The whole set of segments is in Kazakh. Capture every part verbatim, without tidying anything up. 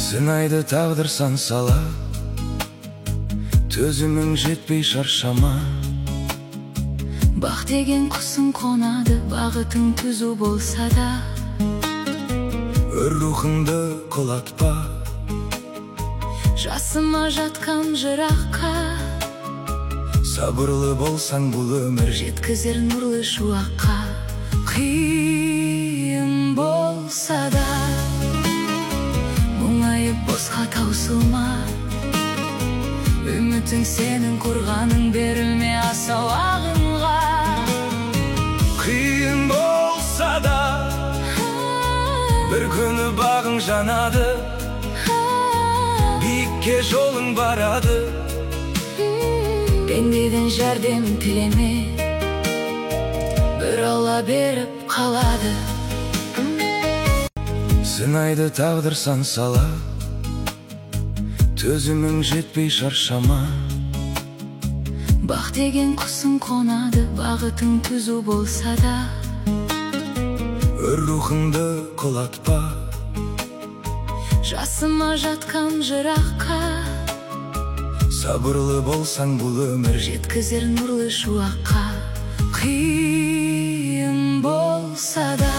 Сынайды тағдыр сан сала, төзімің жетпей шаршама. Бақ деген құсың қонады, бағытың түзу болса да. Өр рухыңды құлатпа, жасыма жатқан жыраққа. Сабырлы болсаң бұл өмір жеткізер нұрлы шуаққа. Қиын болса да, мұңайып босқа таусылма. Үмітің сенің қорғаның, берілме асау ағынға. Қиын болса да, бір күні бағың жанады, биікке жолың барады. Пендеден жәрдем тілеме, бір Алла беріп қалады. Сынайды тағдыр сан сала, төзімің жетпей шаршама. Бақ деген құсың қонады, бағытың түзу болса да. Өр рухыңды құлатпа, жасыма жатқан жыраққа. Сабырлы болсаң бұл өмір жеткізер нұрлы шуаққа. Қиын болса да,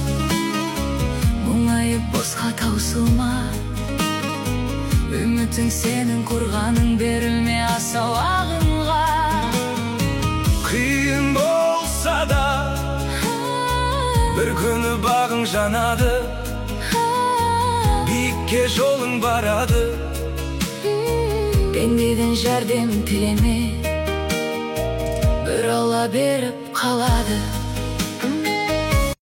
мұңайып босқа таусылма. Үмітің сенің қорғаның, берілме асау ағынға. Қиын болса да, бір күні бағың жанады, биікке жолың барады. Пендеден жәрдем тілеме, бір Алла беріп қалады.